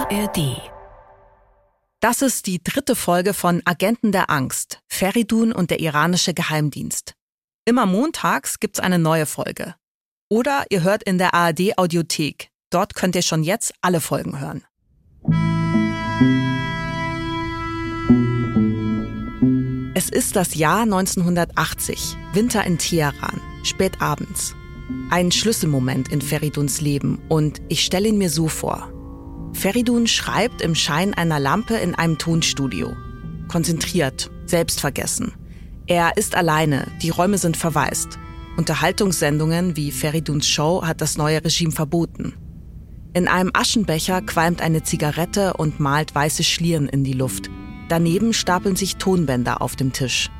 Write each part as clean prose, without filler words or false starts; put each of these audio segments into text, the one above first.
ARD. Das ist die 3. Folge von Agenten der Angst, Feridun und der iranische Geheimdienst. Immer montags gibt's eine neue Folge. Oder ihr hört in der ARD-Audiothek. Dort könnt ihr schon jetzt alle Folgen hören. Es ist das Jahr 1980, Winter in Teheran, spät abends. Ein Schlüsselmoment in Feriduns Leben und ich stelle ihn mir so vor. Feridun schreibt im Schein einer Lampe in einem Tonstudio. Konzentriert, selbstvergessen. Er ist alleine, die Räume sind verwaist. Unterhaltungssendungen wie Feriduns Show hat das neue Regime verboten. In einem Aschenbecher qualmt eine Zigarette und malt weiße Schlieren in die Luft. Daneben stapeln sich Tonbänder auf dem Tisch.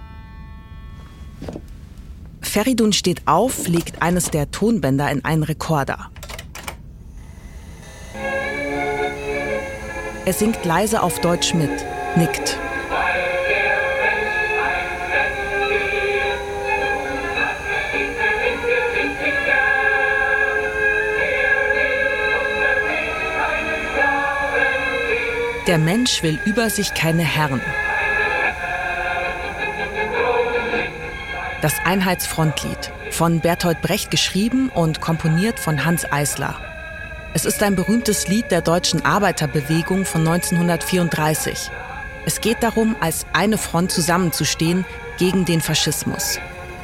Feridun steht auf, legt eines der Tonbänder in einen Rekorder. Er singt leise auf Deutsch mit, nickt. Der Mensch will über sich keine Herren. Das Einheitsfrontlied, von Bertolt Brecht geschrieben und komponiert von Hanns Eisler. Es ist ein berühmtes Lied der deutschen Arbeiterbewegung von 1934. Es geht darum, als eine Front zusammenzustehen gegen den Faschismus.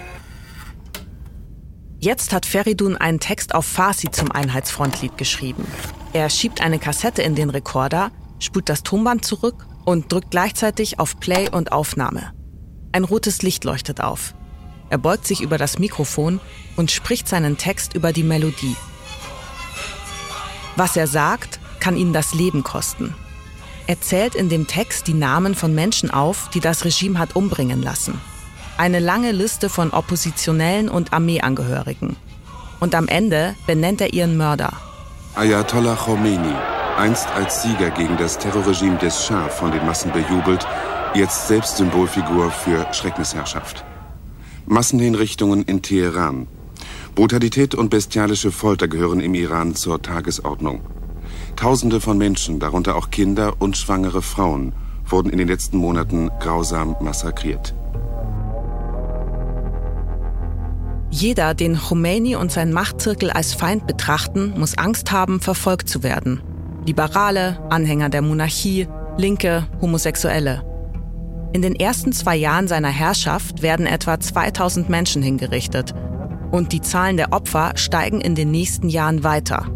Jetzt hat Feridun einen Text auf Farsi zum Einheitsfrontlied geschrieben. Er schiebt eine Kassette in den Rekorder, spult das Tonband zurück und drückt gleichzeitig auf Play und Aufnahme. Ein rotes Licht leuchtet auf. Er beugt sich über das Mikrofon und spricht seinen Text über die Melodie. Was er sagt, kann ihn das Leben kosten. Er zählt in dem Text die Namen von Menschen auf, die das Regime hat umbringen lassen. Eine lange Liste von Oppositionellen und Armeeangehörigen. Und am Ende benennt er ihren Mörder. Ayatollah Khomeini, einst als Sieger gegen das Terrorregime des Schah von den Massen bejubelt, jetzt selbst Symbolfigur für Schreckensherrschaft. Massenhinrichtungen in Teheran. Brutalität und bestialische Folter gehören im Iran zur Tagesordnung. Tausende von Menschen, darunter auch Kinder und schwangere Frauen, wurden in den letzten Monaten grausam massakriert. Jeder, den Khomeini und sein Machtzirkel als Feind betrachten, muss Angst haben, verfolgt zu werden. Liberale, Anhänger der Monarchie, Linke, Homosexuelle. In den ersten 2 Jahren seiner Herrschaft werden etwa 2000 Menschen hingerichtet. Und die Zahlen der Opfer steigen in den nächsten Jahren weiter.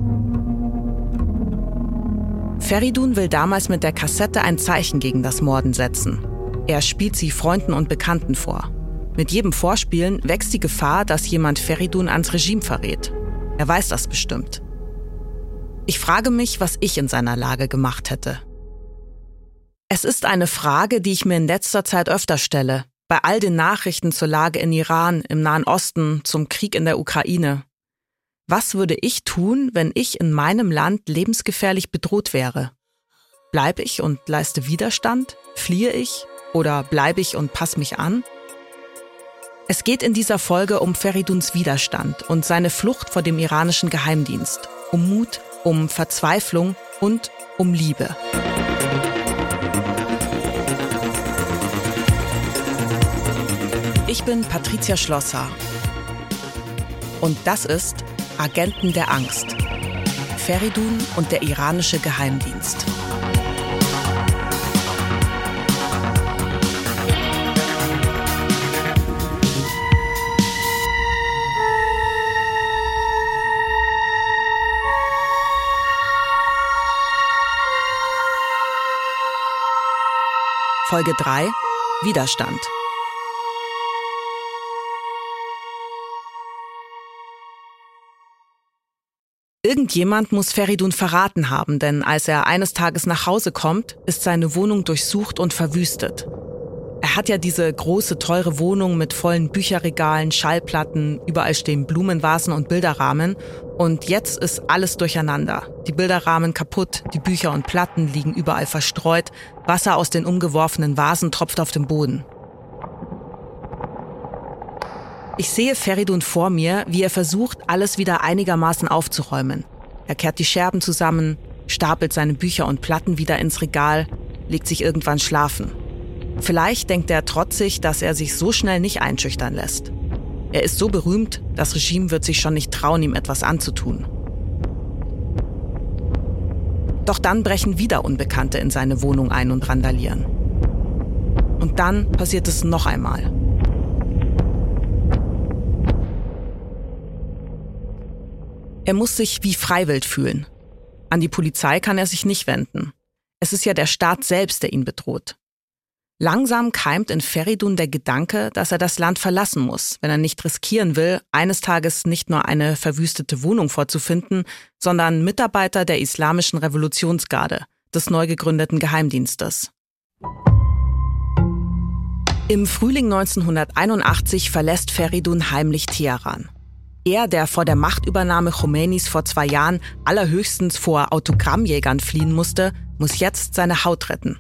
Feridun will damals mit der Kassette ein Zeichen gegen das Morden setzen. Er spielt sie Freunden und Bekannten vor. Mit jedem Vorspielen wächst die Gefahr, dass jemand Feridun ans Regime verrät. Er weiß das bestimmt. Ich frage mich, was ich in seiner Lage gemacht hätte. Es ist eine Frage, die ich mir in letzter Zeit öfter stelle. Bei all den Nachrichten zur Lage in Iran, im Nahen Osten, zum Krieg in der Ukraine. Was würde ich tun, wenn ich in meinem Land lebensgefährlich bedroht wäre? Bleibe ich und leiste Widerstand? Fliehe ich? Oder bleibe ich und passe mich an? Es geht in dieser Folge um Feriduns Widerstand und seine Flucht vor dem iranischen Geheimdienst. Um Mut, um Verzweiflung und um Liebe. Ich bin Patricia Schlosser und das ist Agenten der Angst. Feridun und der iranische Geheimdienst. Folge 3: Widerstand. Irgendjemand muss Feridun verraten haben, denn als er eines Tages nach Hause kommt, ist seine Wohnung durchsucht und verwüstet. Er hat ja diese große, teure Wohnung mit vollen Bücherregalen, Schallplatten, überall stehen Blumenvasen und Bilderrahmen und jetzt ist alles durcheinander. Die Bilderrahmen kaputt, die Bücher und Platten liegen überall verstreut, Wasser aus den umgeworfenen Vasen tropft auf den Boden. Ich sehe Feridun vor mir, wie er versucht, alles wieder einigermaßen aufzuräumen. Er kehrt die Scherben zusammen, stapelt seine Bücher und Platten wieder ins Regal, legt sich irgendwann schlafen. Vielleicht denkt er trotzig, dass er sich so schnell nicht einschüchtern lässt. Er ist so berühmt, das Regime wird sich schon nicht trauen, ihm etwas anzutun. Doch dann brechen wieder Unbekannte in seine Wohnung ein und randalieren. Und dann passiert es noch einmal. Er muss sich wie Freiwild fühlen. An die Polizei kann er sich nicht wenden. Es ist ja der Staat selbst, der ihn bedroht. Langsam keimt in Feridun der Gedanke, dass er das Land verlassen muss, wenn er nicht riskieren will, eines Tages nicht nur eine verwüstete Wohnung vorzufinden, sondern Mitarbeiter der Islamischen Revolutionsgarde, des neu gegründeten Geheimdienstes. Im Frühling 1981 verlässt Feridun heimlich Teheran. Er, der vor der Machtübernahme Khomeinis vor 2 Jahren allerhöchstens vor Autogrammjägern fliehen musste, muss jetzt seine Haut retten.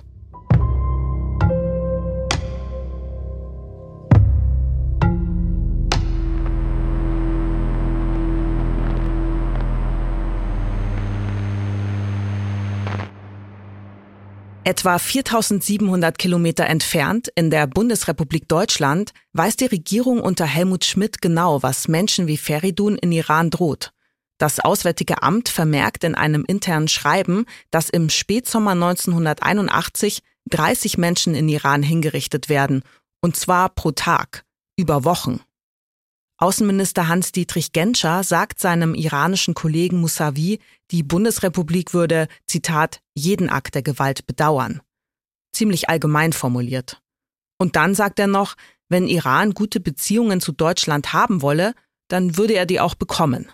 Etwa 4.700 Kilometer entfernt, in der Bundesrepublik Deutschland, weiß die Regierung unter Helmut Schmidt genau, was Menschen wie Feridun in Iran droht. Das Auswärtige Amt vermerkt in einem internen Schreiben, dass im Spätsommer 1981 30 Menschen in Iran hingerichtet werden, und zwar pro Tag, über Wochen. Außenminister Hans-Dietrich Genscher sagt seinem iranischen Kollegen Mousavi, die Bundesrepublik würde, Zitat, jeden Akt der Gewalt bedauern. Ziemlich allgemein formuliert. Und dann sagt er noch, wenn Iran gute Beziehungen zu Deutschland haben wolle, dann würde er die auch bekommen.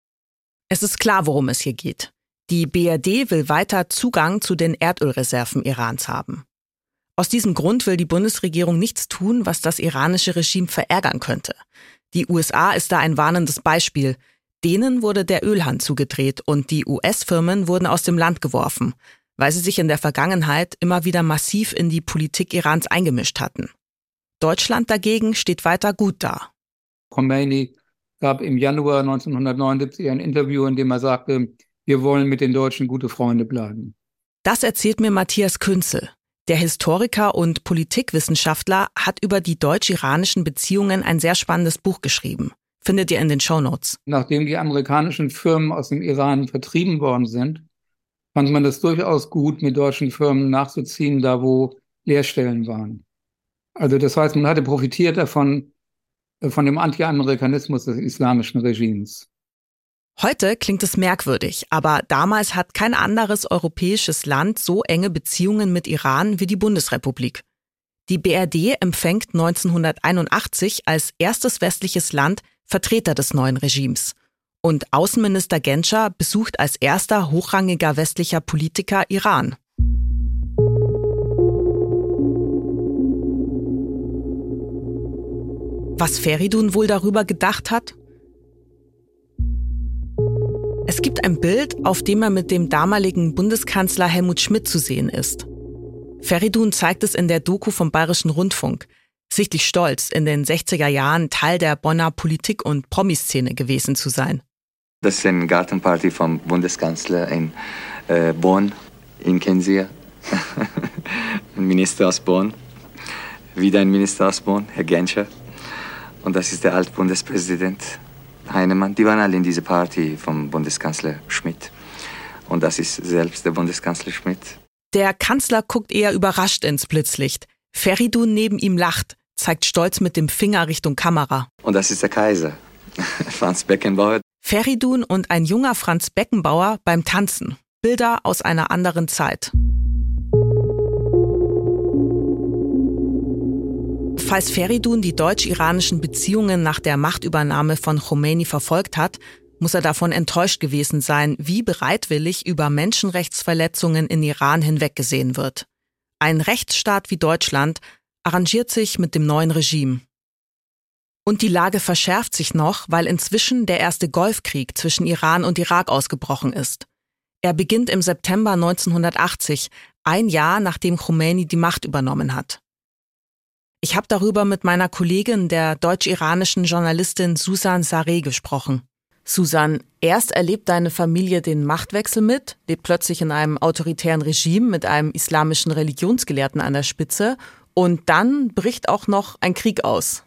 Es ist klar, worum es hier geht. Die BRD will weiter Zugang zu den Erdölreserven Irans haben. Aus diesem Grund will die Bundesregierung nichts tun, was das iranische Regime verärgern könnte. Die USA ist da ein warnendes Beispiel. Denen wurde der Ölhahn zugedreht und die US-Firmen wurden aus dem Land geworfen, weil sie sich in der Vergangenheit immer wieder massiv in die Politik Irans eingemischt hatten. Deutschland dagegen steht weiter gut da. Khomeini gab im Januar 1979 ein Interview, in dem er sagte, wir wollen mit den Deutschen gute Freunde bleiben. Das erzählt mir Matthias Künzel. Der Historiker und Politikwissenschaftler hat über die deutsch-iranischen Beziehungen ein sehr spannendes Buch geschrieben. Findet ihr in den Shownotes. Nachdem die amerikanischen Firmen aus dem Iran vertrieben worden sind, fand man das durchaus gut, mit deutschen Firmen nachzuziehen, da wo Leerstellen waren. Also das heißt, man hatte profitiert davon, von dem Anti-Amerikanismus des islamischen Regimes. Heute klingt es merkwürdig, aber damals hat kein anderes europäisches Land so enge Beziehungen mit Iran wie die Bundesrepublik. Die BRD empfängt 1981 als erstes westliches Land Vertreter des neuen Regimes. Und Außenminister Genscher besucht als erster hochrangiger westlicher Politiker Iran. Was Feridun wohl darüber gedacht hat? Es gibt ein Bild, auf dem er mit dem damaligen Bundeskanzler Helmut Schmidt zu sehen ist. Feridun zeigt es in der Doku vom Bayerischen Rundfunk. Sichtlich stolz, in den 60er Jahren Teil der Bonner Politik- und Promiszene gewesen zu sein. Das ist eine Gartenparty vom Bundeskanzler in Bonn. Ihn kennen Sie ja. Ein Minister aus Bonn. Wieder ein Minister aus Bonn, Herr Genscher. Und das ist der Altbundespräsident Heinemann. Die waren alle in dieser Party vom Bundeskanzler Schmidt. Und das ist selbst der Bundeskanzler Schmidt. Der Kanzler guckt eher überrascht ins Blitzlicht. Feridun neben ihm lacht, zeigt stolz mit dem Finger Richtung Kamera. Und das ist der Kaiser, Franz Beckenbauer. Feridun und ein junger Franz Beckenbauer beim Tanzen. Bilder aus einer anderen Zeit. Falls Feridun die deutsch-iranischen Beziehungen nach der Machtübernahme von Khomeini verfolgt hat, muss er davon enttäuscht gewesen sein, wie bereitwillig über Menschenrechtsverletzungen in Iran hinweggesehen wird. Ein Rechtsstaat wie Deutschland arrangiert sich mit dem neuen Regime. Und die Lage verschärft sich noch, weil inzwischen der erste Golfkrieg zwischen Iran und Irak ausgebrochen ist. Er beginnt im September 1980, ein Jahr nachdem Khomeini die Macht übernommen hat. Ich habe darüber mit meiner Kollegin, der deutsch-iranischen Journalistin Susan Sareh, gesprochen. Susan, erst erlebt deine Familie den Machtwechsel mit, lebt plötzlich in einem autoritären Regime mit einem islamischen Religionsgelehrten an der Spitze und dann bricht auch noch ein Krieg aus.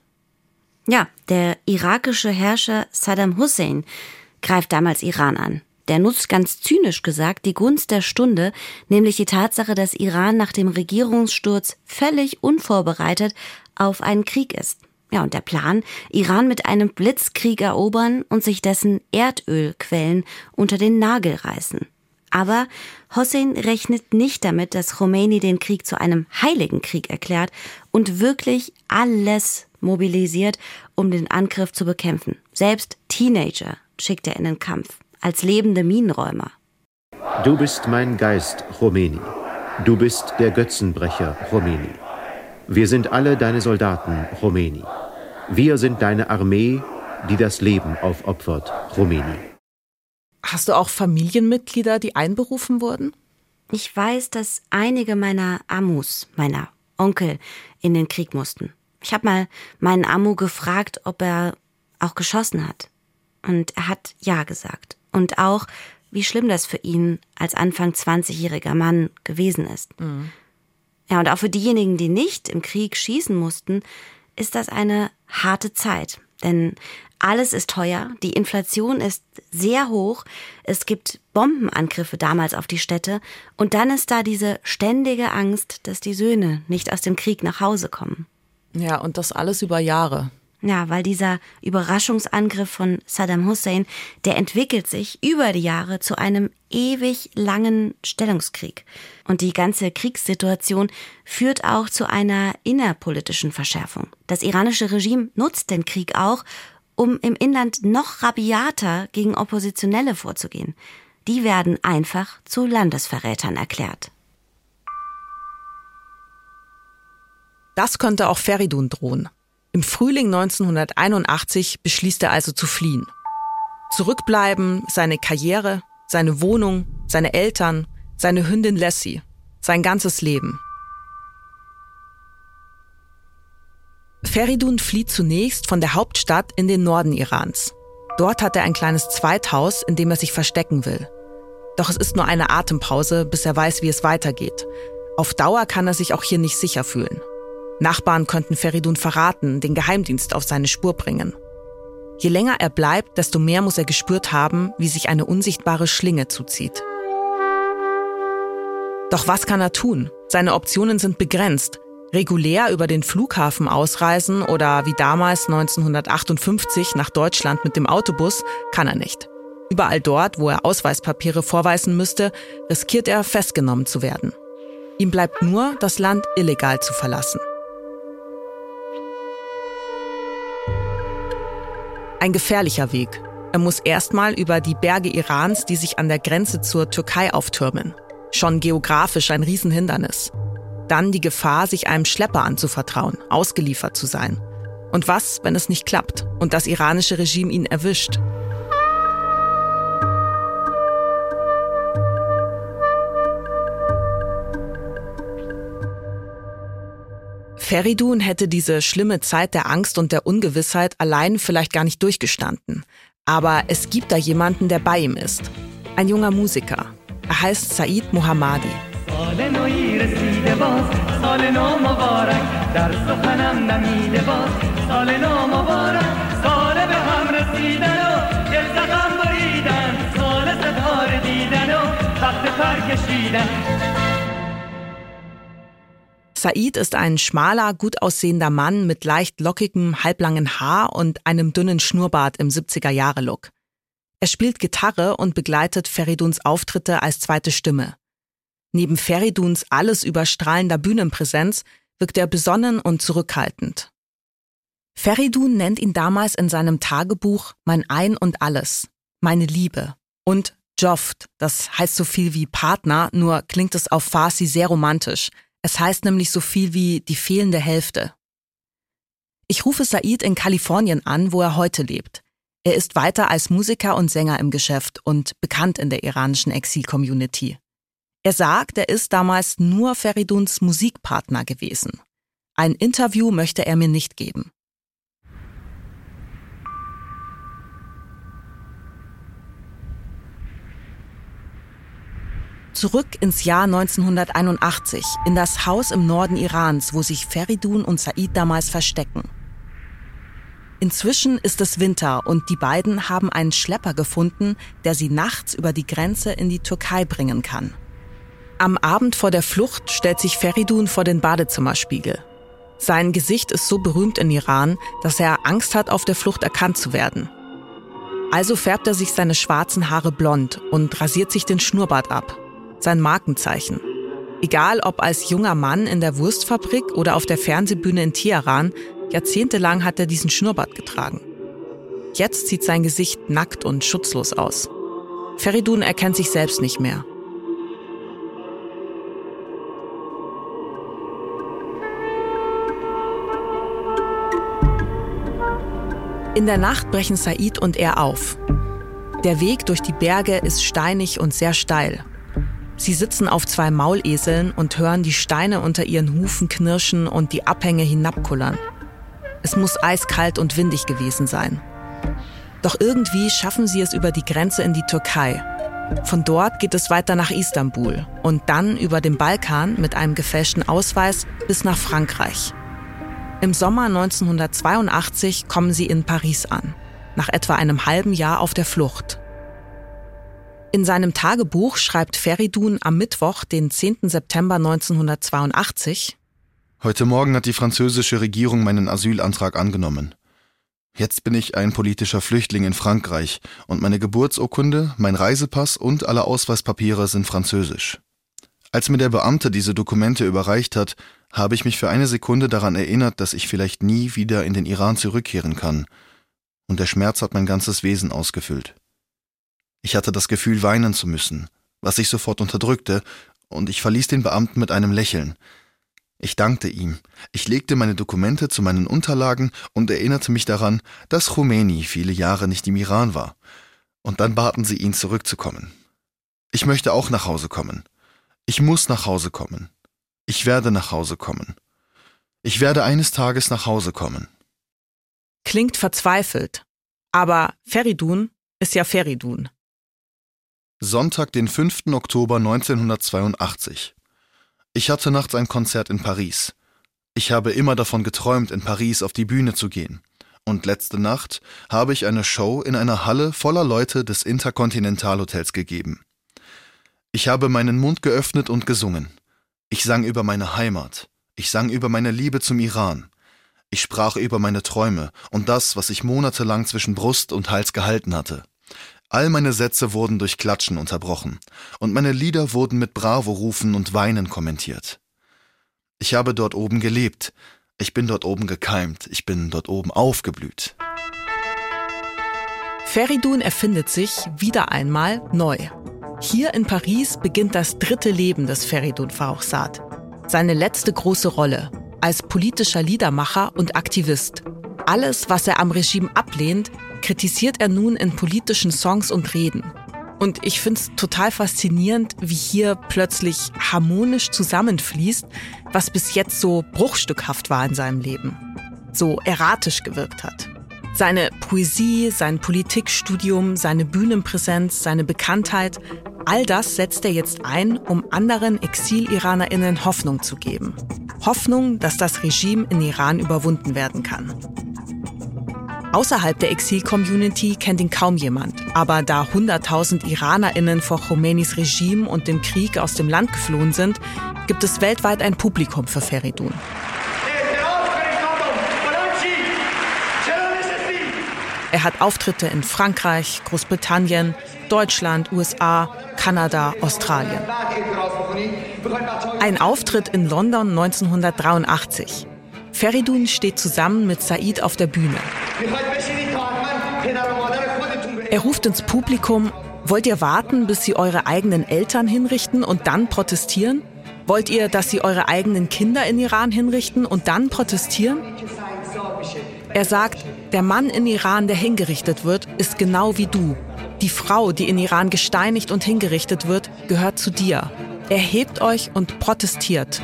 Ja, der irakische Herrscher Saddam Hussein greift damals Iran an. Der nutzt ganz zynisch gesagt die Gunst der Stunde, nämlich die Tatsache, dass Iran nach dem Regierungssturz völlig unvorbereitet auf einen Krieg ist. Ja, und der Plan, Iran mit einem Blitzkrieg erobern und sich dessen Erdölquellen unter den Nagel reißen. Aber Hossein rechnet nicht damit, dass Khomeini den Krieg zu einem heiligen Krieg erklärt und wirklich alles mobilisiert, um den Angriff zu bekämpfen. Selbst Teenager schickt er in den Kampf, als lebende Minenräumer. Du bist mein Geist, Khomeini. Du bist der Götzenbrecher, Khomeini. Wir sind alle deine Soldaten, Khomeini. Wir sind deine Armee, die das Leben aufopfert, Khomeini. Hast du auch Familienmitglieder, die einberufen wurden? Ich weiß, dass einige meiner Amus, meiner Onkel, in den Krieg mussten. Ich habe mal meinen Amu gefragt, ob er auch geschossen hat. Und er hat ja gesagt. Und auch, wie schlimm das für ihn als Anfang 20-jähriger Mann gewesen ist. Mhm. Ja, und auch für diejenigen, die nicht im Krieg schießen mussten, ist das eine harte Zeit. Denn alles ist teuer, die Inflation ist sehr hoch, es gibt Bombenangriffe damals auf die Städte und dann ist da diese ständige Angst, dass die Söhne nicht aus dem Krieg nach Hause kommen. Ja, und das alles über Jahre. Ja, weil dieser Überraschungsangriff von Saddam Hussein, der entwickelt sich über die Jahre zu einem ewig langen Stellungskrieg. Und die ganze Kriegssituation führt auch zu einer innerpolitischen Verschärfung. Das iranische Regime nutzt den Krieg auch, um im Inland noch rabiater gegen Oppositionelle vorzugehen. Die werden einfach zu Landesverrätern erklärt. Das könnte auch Feridun drohen. Im Frühling 1981 beschließt er also zu fliehen. Zurückbleiben seine Karriere, seine Wohnung, seine Eltern, seine Hündin Lassie, sein ganzes Leben. Feridun flieht zunächst von der Hauptstadt in den Norden Irans. Dort hat er ein kleines Zweithaus, in dem er sich verstecken will. Doch es ist nur eine Atempause, bis er weiß, wie es weitergeht. Auf Dauer kann er sich auch hier nicht sicher fühlen. Nachbarn könnten Feridun verraten, den Geheimdienst auf seine Spur bringen. Je länger er bleibt, desto mehr muss er gespürt haben, wie sich eine unsichtbare Schlinge zuzieht. Doch was kann er tun? Seine Optionen sind begrenzt. Regulär über den Flughafen ausreisen oder wie damals 1958 nach Deutschland mit dem Autobus kann er nicht. Überall dort, wo er Ausweispapiere vorweisen müsste, riskiert er, festgenommen zu werden. Ihm bleibt nur, das Land illegal zu verlassen. Ein gefährlicher Weg. Er muss erstmal über die Berge Irans, die sich an der Grenze zur Türkei auftürmen. Schon geografisch ein Riesenhindernis. Dann die Gefahr, sich einem Schlepper anzuvertrauen, ausgeliefert zu sein. Und was, wenn es nicht klappt und das iranische Regime ihn erwischt? Feridun hätte diese schlimme Zeit der Angst und der Ungewissheit allein vielleicht gar nicht durchgestanden. Aber es gibt da jemanden, der bei ihm ist. Ein junger Musiker. Er heißt Said Mohammadi. Said ist ein schmaler, gut aussehender Mann mit leicht lockigem, halblangen Haar und einem dünnen Schnurrbart im 70er-Jahre-Look. Er spielt Gitarre und begleitet Feriduns Auftritte als zweite Stimme. Neben Feriduns alles überstrahlender Bühnenpräsenz wirkt er besonnen und zurückhaltend. Feridun nennt ihn damals in seinem Tagebuch mein Ein und Alles, meine Liebe und Joft, das heißt so viel wie Partner, nur klingt es auf Farsi sehr romantisch. Es heißt nämlich so viel wie die fehlende Hälfte. Ich rufe Said in Kalifornien an, wo er heute lebt. Er ist weiter als Musiker und Sänger im Geschäft und bekannt in der iranischen Exil-Community. Er sagt, er ist damals nur Feriduns Musikpartner gewesen. Ein Interview möchte er mir nicht geben. Zurück ins Jahr 1981, in das Haus im Norden Irans, wo sich Feridun und Said damals verstecken. Inzwischen ist es Winter und die beiden haben einen Schlepper gefunden, der sie nachts über die Grenze in die Türkei bringen kann. Am Abend vor der Flucht stellt sich Feridun vor den Badezimmerspiegel. Sein Gesicht ist so berühmt in Iran, dass er Angst hat, auf der Flucht erkannt zu werden. Also färbt er sich seine schwarzen Haare blond und rasiert sich den Schnurrbart ab. Sein Markenzeichen. Egal ob als junger Mann in der Wurstfabrik oder auf der Fernsehbühne in Teheran, jahrzehntelang hat er diesen Schnurrbart getragen. Jetzt sieht sein Gesicht nackt und schutzlos aus. Feridun erkennt sich selbst nicht mehr. In der Nacht brechen Said und er auf. Der Weg durch die Berge ist steinig und sehr steil. Sie sitzen auf 2 Mauleseln und hören die Steine unter ihren Hufen knirschen und die Abhänge hinabkullern. Es muss eiskalt und windig gewesen sein. Doch irgendwie schaffen sie es über die Grenze in die Türkei. Von dort geht es weiter nach Istanbul und dann über den Balkan mit einem gefälschten Ausweis bis nach Frankreich. Im Sommer 1982 kommen sie in Paris an, nach etwa einem halben Jahr auf der Flucht. In seinem Tagebuch schreibt Feridun am Mittwoch, den 10. September 1982: Heute Morgen hat die französische Regierung meinen Asylantrag angenommen. Jetzt bin ich ein politischer Flüchtling in Frankreich und meine Geburtsurkunde, mein Reisepass und alle Ausweispapiere sind französisch. Als mir der Beamte diese Dokumente überreicht hat, habe ich mich für eine Sekunde daran erinnert, dass ich vielleicht nie wieder in den Iran zurückkehren kann. Und der Schmerz hat mein ganzes Wesen ausgefüllt. Ich hatte das Gefühl, weinen zu müssen, was ich sofort unterdrückte, und ich verließ den Beamten mit einem Lächeln. Ich dankte ihm, ich legte meine Dokumente zu meinen Unterlagen und erinnerte mich daran, dass Khomeini viele Jahre nicht im Iran war. Und dann baten sie ihn, zurückzukommen. Ich möchte auch nach Hause kommen. Ich muss nach Hause kommen. Ich werde nach Hause kommen. Ich werde eines Tages nach Hause kommen. Klingt verzweifelt, aber Feridun ist ja Feridun. Sonntag, den 5. Oktober 1982. Ich hatte nachts ein Konzert in Paris. Ich habe immer davon geträumt, in Paris auf die Bühne zu gehen. Und letzte Nacht habe ich eine Show in einer Halle voller Leute des Intercontinental Hotels gegeben. Ich habe meinen Mund geöffnet und gesungen. Ich sang über meine Heimat. Ich sang über meine Liebe zum Iran. Ich sprach über meine Träume und das, was ich monatelang zwischen Brust und Hals gehalten hatte. All meine Sätze wurden durch Klatschen unterbrochen und meine Lieder wurden mit Bravo-Rufen und Weinen kommentiert. Ich habe dort oben gelebt. Ich bin dort oben gekeimt. Ich bin dort oben aufgeblüht. Feridun erfindet sich wieder einmal neu. Hier in Paris beginnt das 3. Leben des Feridun Farrokhzad. Seine letzte große Rolle als politischer Liedermacher und Aktivist. Alles, was er am Regime ablehnt, kritisiert er nun in politischen Songs und Reden. Und ich finde es total faszinierend, wie hier plötzlich harmonisch zusammenfließt, was bis jetzt so bruchstückhaft war in seinem Leben, so erratisch gewirkt hat. Seine Poesie, sein Politikstudium, seine Bühnenpräsenz, seine Bekanntheit, all das setzt er jetzt ein, um anderen Exil-IranerInnen Hoffnung zu geben. Hoffnung, dass das Regime in Iran überwunden werden kann. Außerhalb der Exil-Community kennt ihn kaum jemand. Aber da 100.000 IranerInnen vor Khomeinis Regime und dem Krieg aus dem Land geflohen sind, gibt es weltweit ein Publikum für Feridun. Er hat Auftritte in Frankreich, Großbritannien, Deutschland, USA, Kanada, Australien. Ein Auftritt in London 1983. Feridun steht zusammen mit Said auf der Bühne. Er ruft ins Publikum: Wollt ihr warten, bis sie eure eigenen Eltern hinrichten und dann protestieren? Wollt ihr, dass sie eure eigenen Kinder in Iran hinrichten und dann protestieren? Er sagt, der Mann in Iran, der hingerichtet wird, ist genau wie du. Die Frau, die in Iran gesteinigt und hingerichtet wird, gehört zu dir. Erhebt euch und protestiert.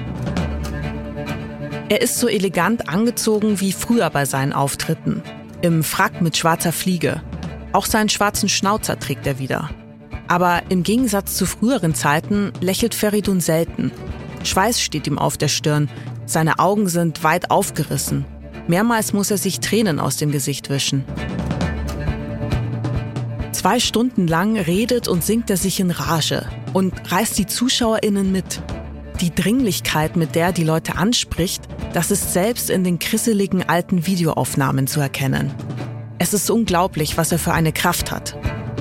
Er ist so elegant angezogen wie früher bei seinen Auftritten. Im Frack mit schwarzer Fliege. Auch seinen schwarzen Schnauzer trägt er wieder. Aber im Gegensatz zu früheren Zeiten lächelt Feridun selten. Schweiß steht ihm auf der Stirn, seine Augen sind weit aufgerissen. Mehrmals muss er sich Tränen aus dem Gesicht wischen. 2 Stunden lang redet und singt er sich in Rage und reißt die ZuschauerInnen mit. Die Dringlichkeit, mit der er die Leute anspricht, das ist selbst in den krisseligen alten Videoaufnahmen zu erkennen. Es ist unglaublich, was er für eine Kraft hat.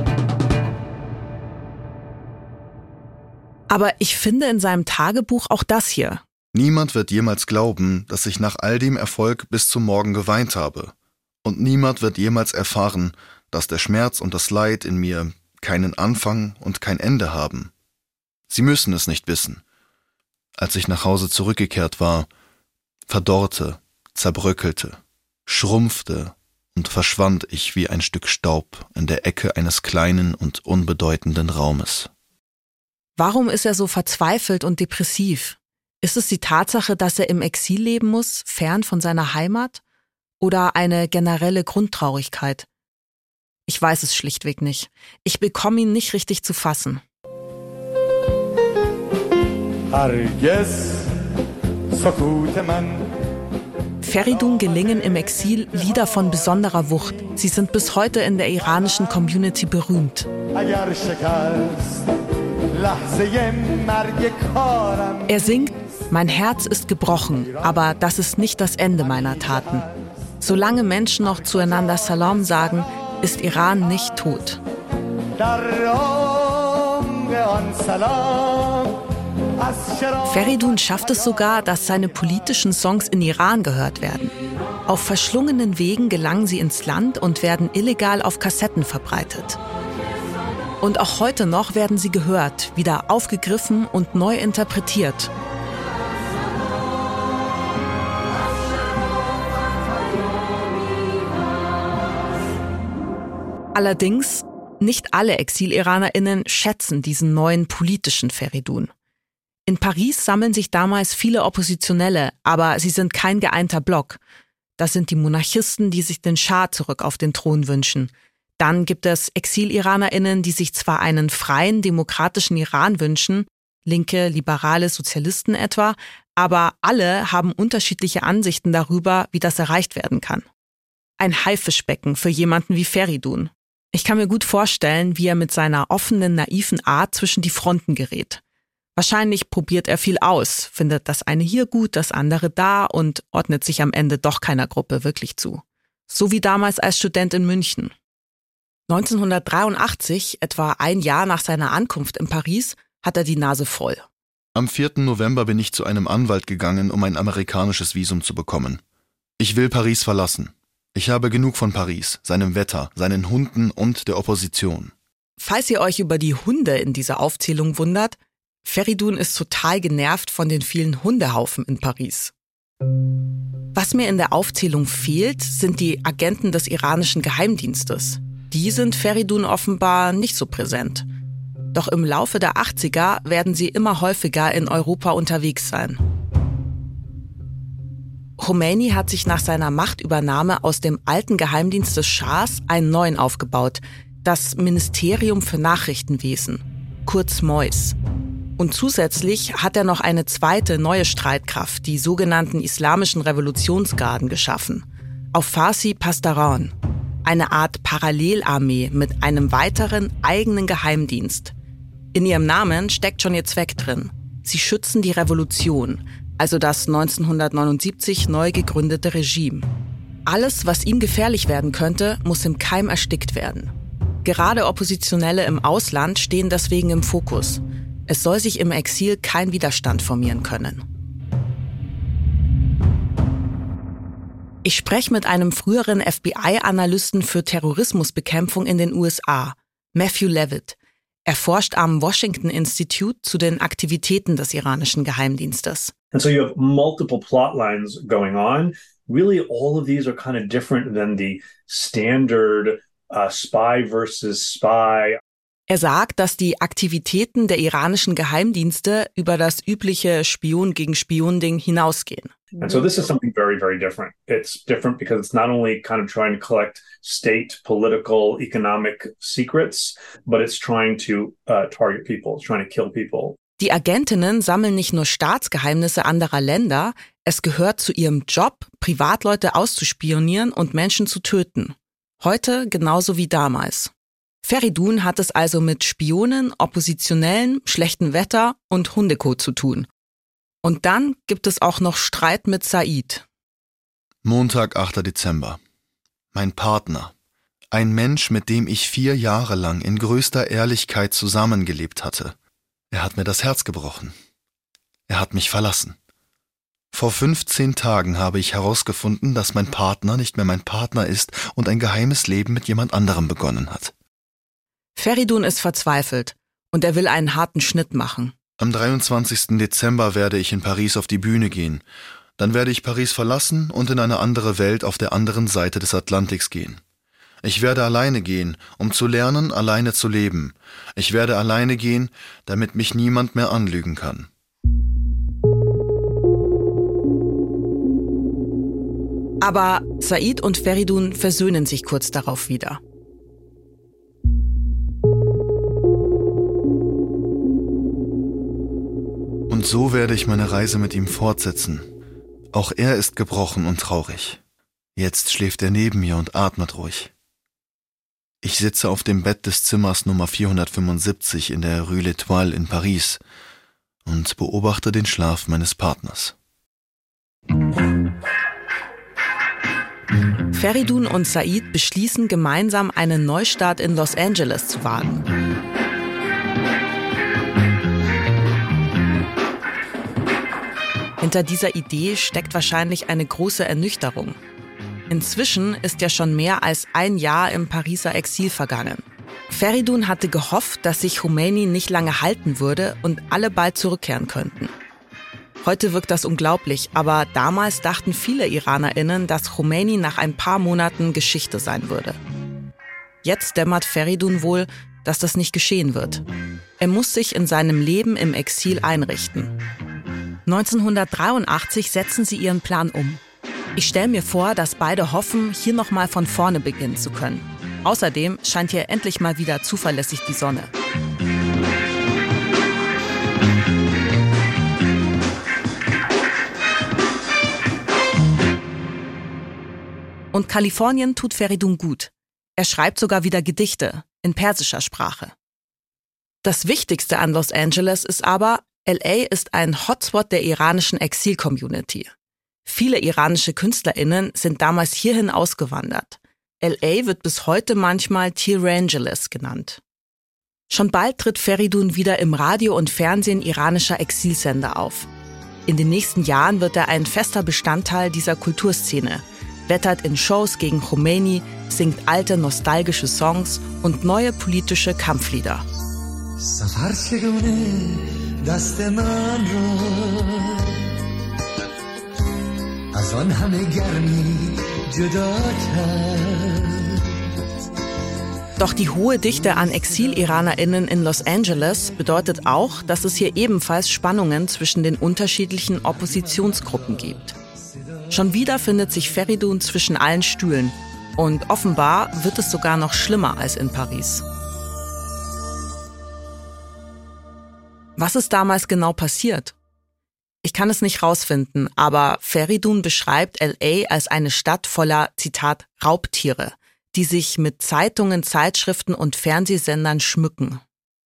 Aber ich finde in seinem Tagebuch auch das hier. Niemand wird jemals glauben, dass ich nach all dem Erfolg bis zum Morgen geweint habe. Und niemand wird jemals erfahren, dass der Schmerz und das Leid in mir keinen Anfang und kein Ende haben. Sie müssen es nicht wissen. Als ich nach Hause zurückgekehrt war, verdorrte, zerbröckelte, schrumpfte und verschwand ich wie ein Stück Staub in der Ecke eines kleinen und unbedeutenden Raumes. Warum ist er so verzweifelt und depressiv? Ist es die Tatsache, dass er im Exil leben muss, fern von seiner Heimat? Oder eine generelle Grundtraurigkeit? Ich weiß es schlichtweg nicht. Ich bekomme ihn nicht richtig zu fassen. Feridun gelingen im Exil Lieder von besonderer Wucht. Sie sind bis heute in der iranischen Community berühmt. Er singt: Mein Herz ist gebrochen, aber das ist nicht das Ende meiner Taten. Solange Menschen noch zueinander Salam sagen, ist Iran nicht tot. Feridun schafft es sogar, dass seine politischen Songs in Iran gehört werden. Auf verschlungenen Wegen gelangen sie ins Land und werden illegal auf Kassetten verbreitet. Und auch heute noch werden sie gehört, wieder aufgegriffen und neu interpretiert. Allerdings, nicht alle ExiliranerInnen schätzen diesen neuen politischen Feridun. In Paris sammeln sich damals viele Oppositionelle, aber sie sind kein geeinter Block. Das sind die Monarchisten, die sich den Schah zurück auf den Thron wünschen. Dann gibt es ExiliranerInnen, die sich zwar einen freien, demokratischen Iran wünschen, linke, liberale Sozialisten etwa, aber alle haben unterschiedliche Ansichten darüber, wie das erreicht werden kann. Ein Haifischbecken für jemanden wie Feridun. Ich kann mir gut vorstellen, wie er mit seiner offenen, naiven Art zwischen die Fronten gerät. Wahrscheinlich probiert er viel aus, findet das eine hier gut, das andere da und ordnet sich am Ende doch keiner Gruppe wirklich zu. So wie damals als Student in München. 1983, etwa ein Jahr nach seiner Ankunft in Paris, hat er die Nase voll. Am 4. November bin ich zu einem Anwalt gegangen, um ein amerikanisches Visum zu bekommen. Ich will Paris verlassen. Ich habe genug von Paris, seinem Wetter, seinen Hunden und der Opposition. Falls ihr euch über die Hunde in dieser Aufzählung wundert, Feridun ist total genervt von den vielen Hundehaufen in Paris. Was mir in der Aufzählung fehlt, sind die Agenten des iranischen Geheimdienstes. Die sind Feridun offenbar nicht so präsent. Doch im Laufe der 80er werden sie immer häufiger in Europa unterwegs sein. Khomeini hat sich nach seiner Machtübernahme aus dem alten Geheimdienst des Schahs einen neuen aufgebaut, das Ministerium für Nachrichtenwesen, kurz MOIS. Und zusätzlich hat er noch eine zweite neue Streitkraft, die sogenannten Islamischen Revolutionsgarden, geschaffen. Auf Farsi Pasdaran, eine Art Parallelarmee mit einem weiteren eigenen Geheimdienst. In ihrem Namen steckt schon ihr Zweck drin. Sie schützen die Revolution, also das 1979 neu gegründete Regime. Alles, was ihm gefährlich werden könnte, muss im Keim erstickt werden. Gerade Oppositionelle im Ausland stehen deswegen im Fokus. Es soll sich im Exil kein Widerstand formieren können. Ich spreche mit einem früheren FBI-Analysten für Terrorismusbekämpfung in den USA, Matthew Levitt. Er forscht am Washington Institute zu den Aktivitäten des iranischen Geheimdienstes. And so you have multiple plot lines going on. Really, all of these are kind of different than the standard spy versus spy. Er sagt, dass die Aktivitäten der iranischen Geheimdienste über das übliche Spion gegen Spion-Ding hinausgehen. And so this is something very, very different. It's different because it's not only kind of trying to collect state, political, economic secrets, but it's trying to target people, it's trying to kill people. Die Agentinnen sammeln nicht nur Staatsgeheimnisse anderer Länder, es gehört zu ihrem Job, Privatleute auszuspionieren und Menschen zu töten. Heute genauso wie damals. Feridun hat es also mit Spionen, Oppositionellen, schlechtem Wetter und Hundekot zu tun. Und dann gibt es auch noch Streit mit Said. Montag, 8. Dezember. Mein Partner. Ein Mensch, mit dem ich 4 Jahre lang in größter Ehrlichkeit zusammengelebt hatte. Er hat mir das Herz gebrochen. Er hat mich verlassen. Vor 15 Tagen habe ich herausgefunden, dass mein Partner nicht mehr mein Partner ist und ein geheimes Leben mit jemand anderem begonnen hat. Feridun ist verzweifelt und er will einen harten Schnitt machen. Am 23. Dezember werde ich in Paris auf die Bühne gehen. Dann werde ich Paris verlassen und in eine andere Welt auf der anderen Seite des Atlantiks gehen. Ich werde alleine gehen, um zu lernen, alleine zu leben. Ich werde alleine gehen, damit mich niemand mehr anlügen kann. Aber Said und Feridun versöhnen sich kurz darauf wieder. Und so werde ich meine Reise mit ihm fortsetzen. Auch er ist gebrochen und traurig. Jetzt schläft er neben mir und atmet ruhig. Ich sitze auf dem Bett des Zimmers Nummer 475 in der Rue l'Étoile in Paris und beobachte den Schlaf meines Partners. Feridun und Said beschließen gemeinsam, einen Neustart in Los Angeles zu wagen. Hinter dieser Idee steckt wahrscheinlich eine große Ernüchterung. Inzwischen ist ja schon mehr als 1 Jahr im Pariser Exil vergangen. Feridun hatte gehofft, dass sich Khomeini nicht lange halten würde und alle bald zurückkehren könnten. Heute wirkt das unglaublich, aber damals dachten viele IranerInnen, dass Khomeini nach ein paar Monaten Geschichte sein würde. Jetzt dämmert Feridun wohl, dass das nicht geschehen wird. Er muss sich in seinem Leben im Exil einrichten. 1983 setzen sie ihren Plan um. Ich stelle mir vor, dass beide hoffen, hier nochmal von vorne beginnen zu können. Außerdem scheint hier endlich mal wieder zuverlässig die Sonne. Und Kalifornien tut Feridun gut. Er schreibt sogar wieder Gedichte in persischer Sprache. Das Wichtigste an Los Angeles ist aber, LA ist ein Hotspot der iranischen Exil-Community. Viele iranische KünstlerInnen sind damals hierhin ausgewandert. LA wird bis heute manchmal Tehrangeles genannt. Schon bald tritt Feridun wieder im Radio und Fernsehen iranischer Exilsender auf. In den nächsten Jahren wird er ein fester Bestandteil dieser Kulturszene, wettert in Shows gegen Khomeini, singt alte nostalgische Songs und neue politische Kampflieder. Doch die hohe Dichte an Exil-IranerInnen in Los Angeles bedeutet auch, dass es hier ebenfalls Spannungen zwischen den unterschiedlichen Oppositionsgruppen gibt. Schon wieder findet sich Feridun zwischen allen Stühlen und offenbar wird es sogar noch schlimmer als in Paris. Was ist damals genau passiert? Ich kann es nicht rausfinden, aber Feridun beschreibt LA als eine Stadt voller, Zitat, Raubtiere, die sich mit Zeitungen, Zeitschriften und Fernsehsendern schmücken.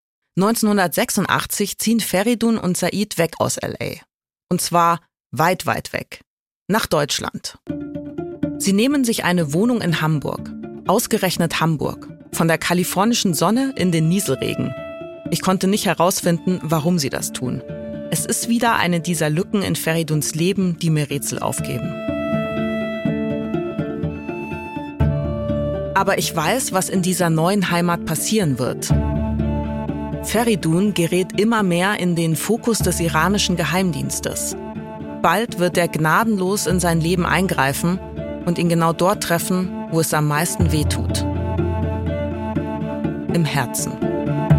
1986 ziehen Feridun und Said weg aus LA. Und zwar weit, weit weg. Nach Deutschland. Sie nehmen sich eine Wohnung in Hamburg. Ausgerechnet Hamburg. Von der kalifornischen Sonne in den Nieselregen. Ich konnte nicht herausfinden, warum sie das tun. Es ist wieder eine dieser Lücken in Feriduns Leben, die mir Rätsel aufgeben. Aber ich weiß, was in dieser neuen Heimat passieren wird. Feridun gerät immer mehr in den Fokus des iranischen Geheimdienstes. Bald wird er gnadenlos in sein Leben eingreifen und ihn genau dort treffen, wo es am meisten wehtut. Im Herzen.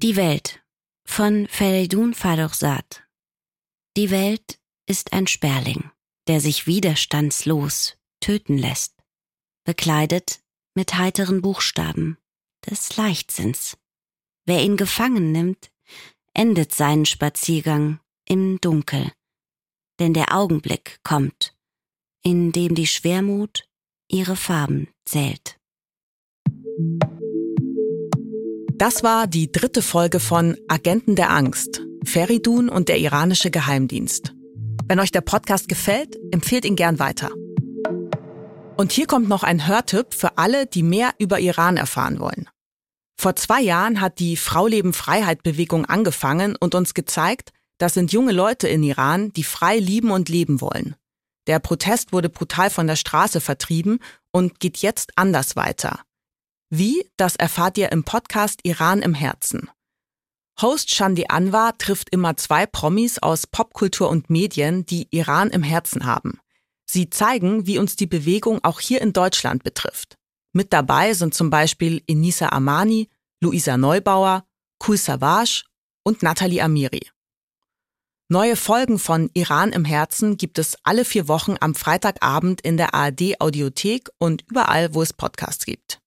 Die Welt von Feridun Farrokhzad. Die Welt ist ein Sperling, der sich widerstandslos töten lässt, bekleidet mit heiteren Buchstaben des Leichtsinns. Wer ihn gefangen nimmt, endet seinen Spaziergang im Dunkel, denn der Augenblick kommt, in dem die Schwermut ihre Farben zählt. Das war die 3. Folge von Agenten der Angst, Feridun und der iranische Geheimdienst. Wenn euch der Podcast gefällt, empfehlt ihn gern weiter. Und hier kommt noch ein Hörtipp für alle, die mehr über Iran erfahren wollen. Vor 2 Jahren hat die Frau-Leben-Freiheit-Bewegung angefangen und uns gezeigt, das sind junge Leute in Iran, die frei lieben und leben wollen. Der Protest wurde brutal von der Straße vertrieben und geht jetzt anders weiter. Wie, das erfahrt ihr im Podcast Iran im Herzen. Host Shandi Anwar trifft immer 2 Promis aus Popkultur und Medien, die Iran im Herzen haben. Sie zeigen, wie uns die Bewegung auch hier in Deutschland betrifft. Mit dabei sind zum Beispiel Enisa Amani, Luisa Neubauer, Kool Savas und Nathalie Amiri. Neue Folgen von Iran im Herzen gibt es alle 4 Wochen am Freitagabend in der ARD Audiothek und überall, wo es Podcasts gibt.